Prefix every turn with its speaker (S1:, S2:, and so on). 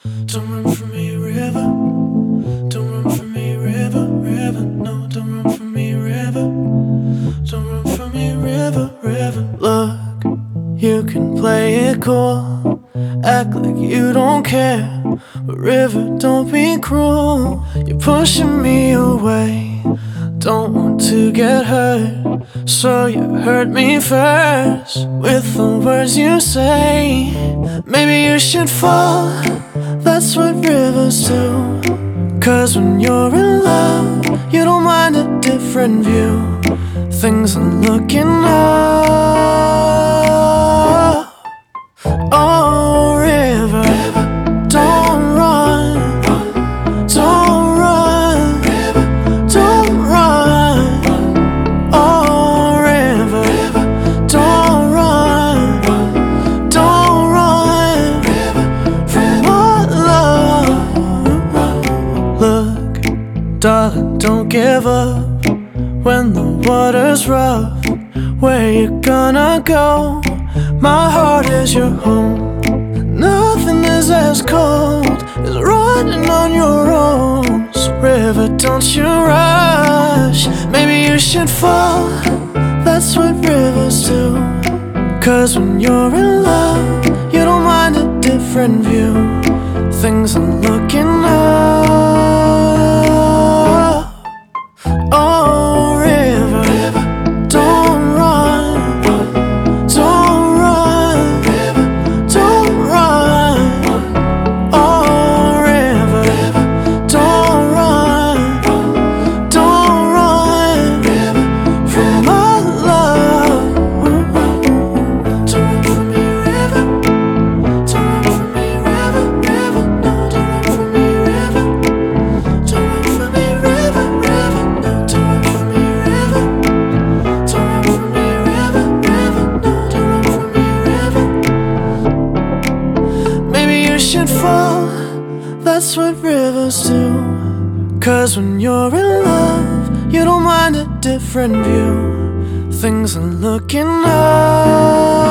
S1: Don't run from me, river. Don't run from me, river, river. No, don't run from me, river. Don't run from me, river, river. Look, you can play it cool, act like you don't care, but river, don't be cruel. You're pushing me away, don't want to get hurt, so you hurt me first with the words you say. Maybe you should fall, that's what rivers do. Cause when you're in love, you don't mind a different view. Things are looking up. Oh, river, don't run, don't run, don't run. Oh, river, don't run, don't run from our love. Look, darling, don't give up when the water's rough. Where you gonna go? My heart is your home. Nothing is as cold as running on your own. So river, don't you rush. Maybe you should fall, that's what rivers do. Cause when you're in love, you don't mind a different view. Things are looking up. Oh, river, don't run, don't run, don't run. Oh, river, don't run, don't run from our love. Don't run from me, river. Don't run from me, river, river. No, don't run from me, river. Don't run from me, river, river. No, don't run from me, river. Don't run from me, river, river. No, don't run from me, river. Maybe you should fall, that's what rivers do. Cause when you're in love, you don't mind a different view. Things are looking up.